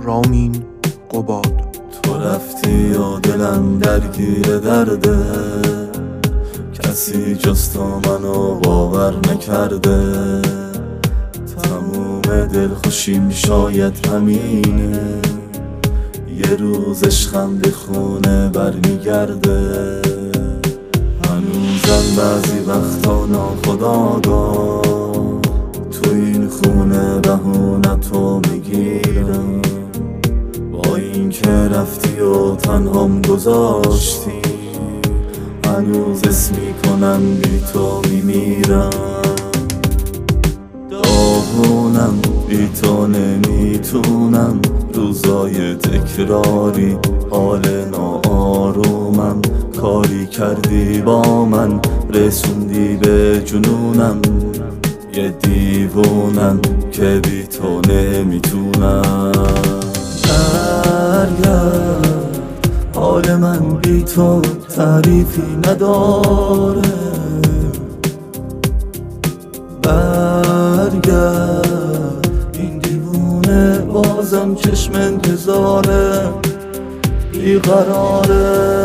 رامین قباد. تو رفتی و دلم درگیر درده، کسی جز تو منو باور نکرده. تموم دلخوشیم شاید همینه، یه روز عشقم به خونه برمیگرده. هنوزم بعضی وقتا ناخودآگاه تو این خونه بهونتو میگیرم. با این که رفتی و تنهام گذاشتی، هنوز اسم میکنم بی تو میمیرم. داغونم بی تو نمیتونم، روزای تکراری حال ناآرومم. کاری کردی با من رسوندی به جنونم، یه دیوونم که بی تو نمیتونم. برگرد، حال من بی تو تعریفی نداره. برگرد، این دیوونه بازم چشم انتظاره، بیقراره.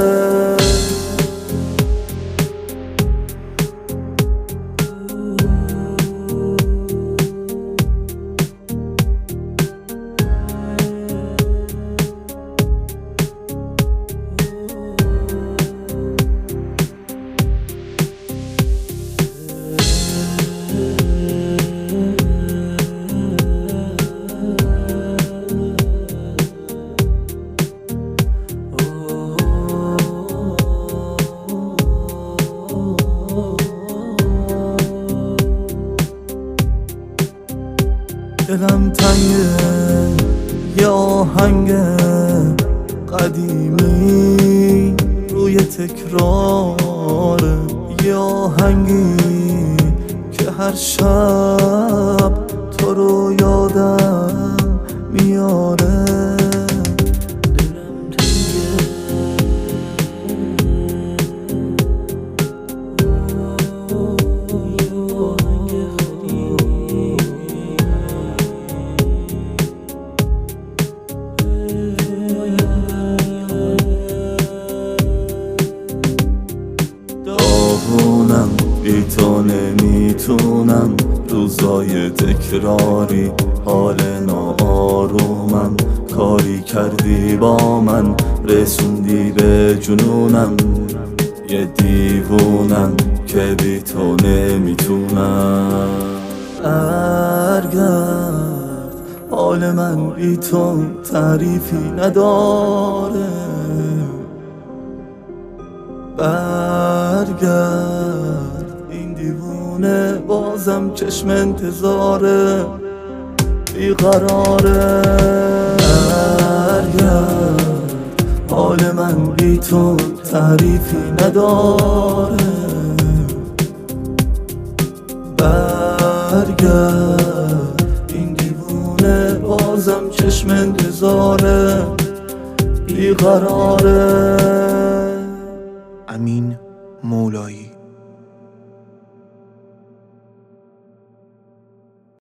دلم تنگه، یه آهنگ قدیمی روی تکراره. یه آهنگی که هر شب تو رو یادم میاره. دلم تنگه، یه آهنگ قدیمی. داغونم بی تو نمیتونم، روزای تکراری حال ناآرومم. کاری کردی با من رسوندی به جنونم، یه دیوونم که بی تو نمیتونم. برگرد، حال من بی تو تعریفی نداره. برگرد، این دیوونه بازم چشم انتظاره، بیقراره. برگرد، حال من بی تو تعریفی نداره. برگرد، این دیوونه بازم چشم انتظاره، بیقراره. امین مولایی.